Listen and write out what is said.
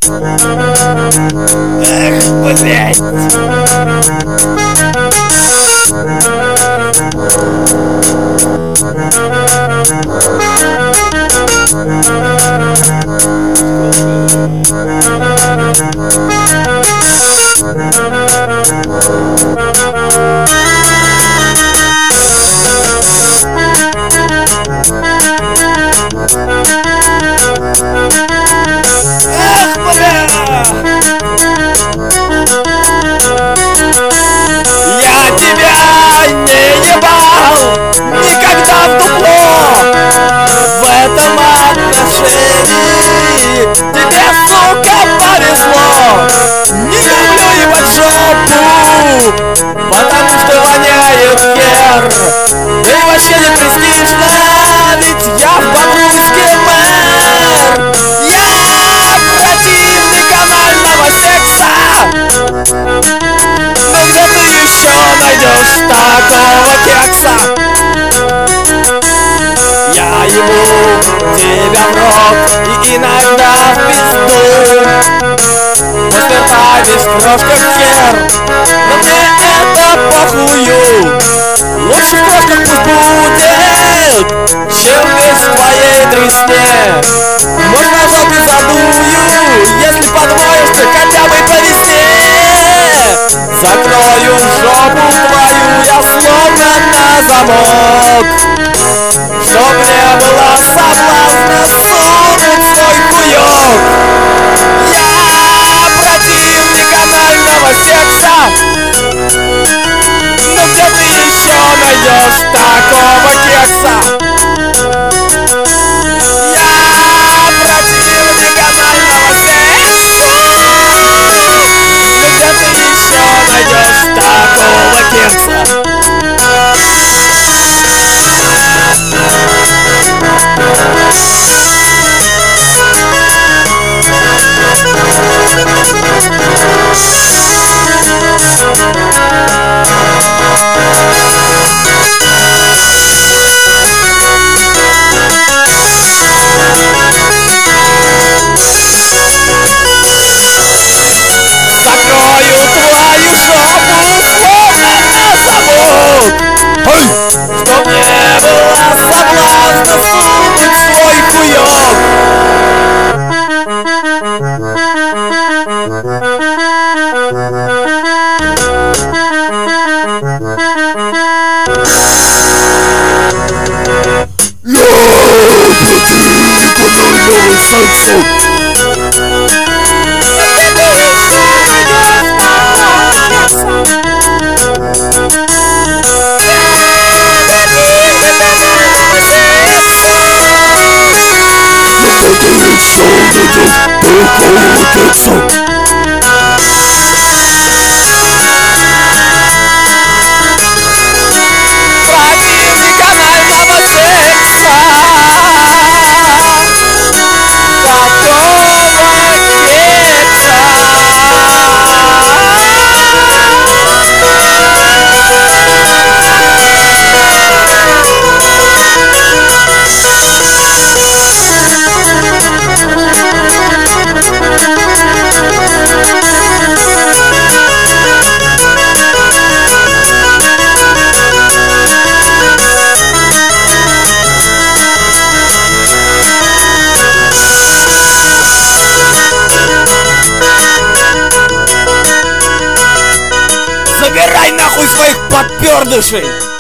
Эх, блять! Потому что воняет хер. Да и вообще не престижно, ведь я в Бобруйске мэр. Я противник анального секса. Но где ты еще найдешь такого кекса? Я ебу тебя в рот и иногда в пизду. После рта весь крошка хер. Но мне это похую. Лучше в крошках пусть будет, чем весь в твоей дресне. Может, на жопе задую, если подвоишься хотя бы по весне. Закрою жопу твою я словно на замок, чтоб не было соблазна сунуть свой хуёк. Я противник анального секса. Но где ты еще найдешь такого кекса? Я противник анального секса. Но где ты еще найдешь такого кекса? Закрою твою жопу словно на замок, чтоб не было соблазна сунуть свой хуёк. Я противник анального секса. Противник анального секса. Какого кекса? Забирай нахуй своих подпердышей!